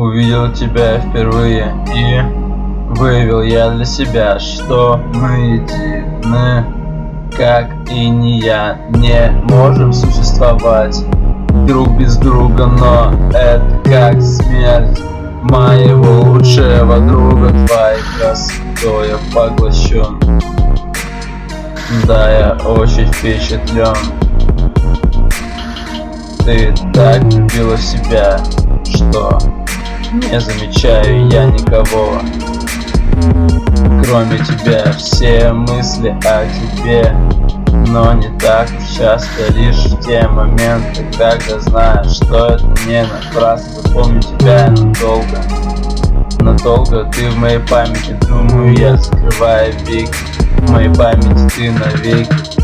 увидел тебя впервые и выявил я для себя, что мы едины, как и не я, не можем существовать друг без друга, но это как смерть моего лучшего друга. Твоей красотой я поглощен, да, я очень впечатлен. Ты так влюбила в себя, что не замечаю я никого, кроме тебя. Все мысли о тебе, но не так уж часто, лишь в те моменты, когда знаешь, что это не напрасно. Помню тебя надолго ты в моей памяти, думаю я, закрывая веки, в моей памяти ты навеки.